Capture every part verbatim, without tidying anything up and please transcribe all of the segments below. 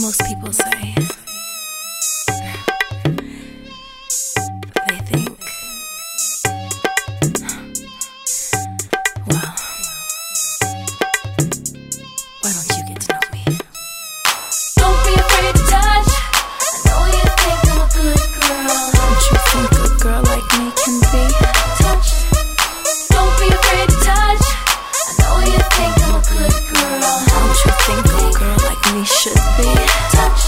Most people say they think, well, why don't you get to know me? Don't be afraid to touch. I know you think I'm a good girl. Don't you think a girl like me can be touched? Don't be afraid to touch. I know you think I'm a good girl. Don't you think a girl like me should be touched?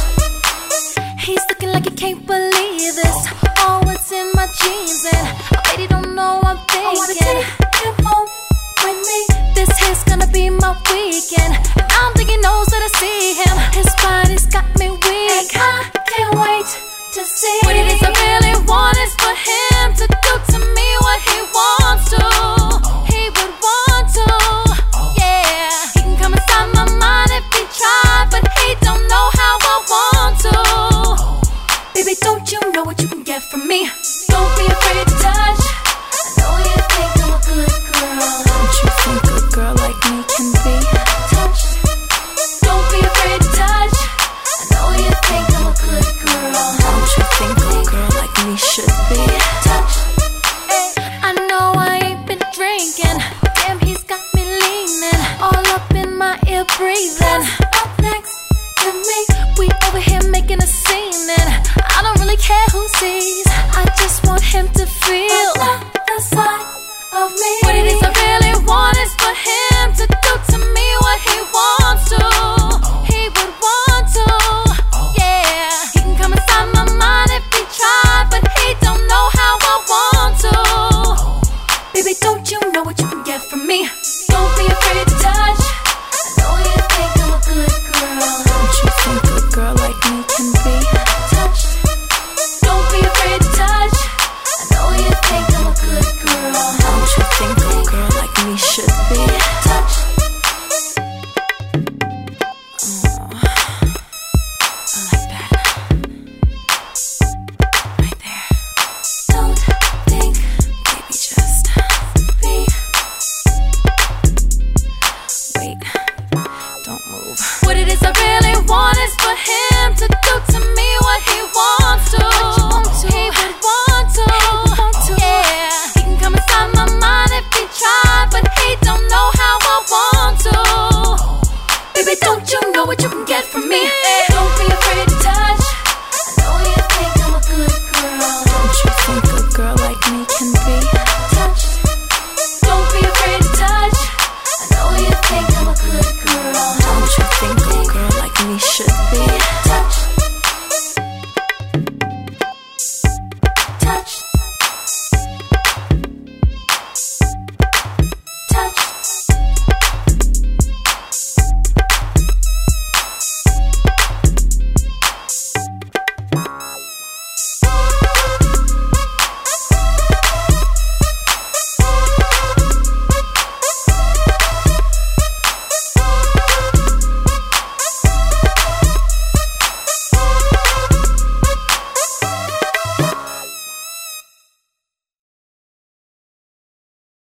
He's looking like he can't believe this. Oh, it's in my jeans and I bet he don't know I'm thinking. I wanna take him home with me. This here's gonna be my weekend, and I don't think he knows that I see him. His body's got me weak, and I can't wait to see what it is I really want is for him to do to me what he wants to. He would want to, yeah. He can come inside my mind if he tried, but he don't know how I want to. Baby, don't you know what you can get from me? Don't be afraid to touch. I know you think I'm a good girl. Don't you think a girl like me can be touched? Don't be afraid to touch. I know you think I'm a good girl. Don't you think a girl like me should be touched? I know I ain't been drinking. Damn, he's got me leaning all up in my ear, breathing. Up next to me, we over here making a scene, and I don't really care who sees. I just want him to feel the side of me. What it is I really want is for him to do to me what he wants to. He would want to, yeah. He can come inside my mind if he tried, but he don't know how I want to. Baby, don't you know what you can get from me? Don't be afraid to touch. I know you think I'm a good girl. Don't you think a girl like me can be touched? Don't be afraid to touch. I know you think I'm a good girl. Don't you think a girl like me should be touched? Oh, I like that. Right there. Don't think, baby, just be. Wait, don't move. What it is I really want is for him to do to me what he wants to. He would want to, yeah. He can come inside my mind if he tried, but he don't know how I want to. Baby, don't you know what you can get from me? Don't